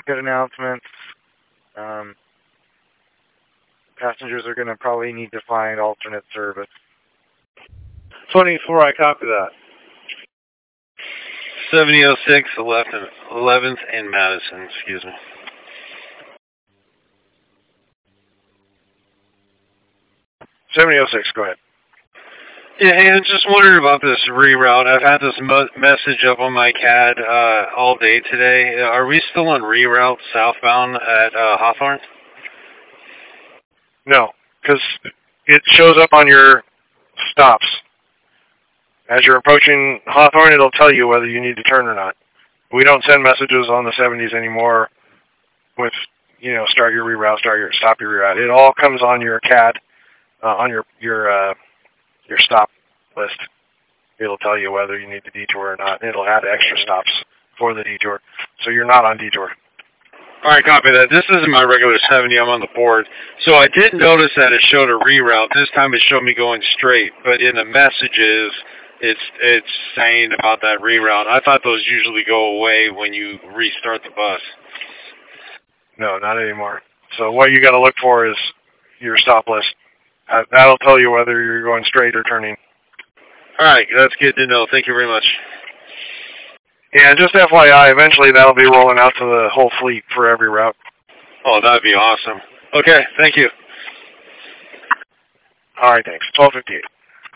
ticket announcements. Passengers are going to probably need to find alternate service. 24, I copy that. 7006, 11th and Madison, excuse me. .7006, go ahead. Yeah, hey, I'm just wondering about this reroute. I've had this message up on my CAD all day today. Are we still on reroute southbound at Hawthorne? No, because it shows up on your stops. As you're approaching Hawthorne, it'll tell you whether you need to turn or not. We don't send messages on the 70s anymore with, start your reroute, stop your reroute. It all comes on your CAD, on your stop list. It'll tell you whether you need to detour or not. It'll add extra stops for the detour, so you're not on detour. All right, copy that. This isn't my regular 70. I'm on the board. So I did notice that it showed a reroute. This time it showed me going straight, but in the messages, it's saying about that reroute. I thought those usually go away when you restart the bus. No, not anymore. So what you got to look for is your stop list. That'll tell you whether you're going straight or turning. All right, that's good to know. Thank you very much. Yeah, just FYI, eventually that'll be rolling out to the whole fleet for every route. Oh, that'd be awesome. Okay, thank you. All right, thanks. 12:58.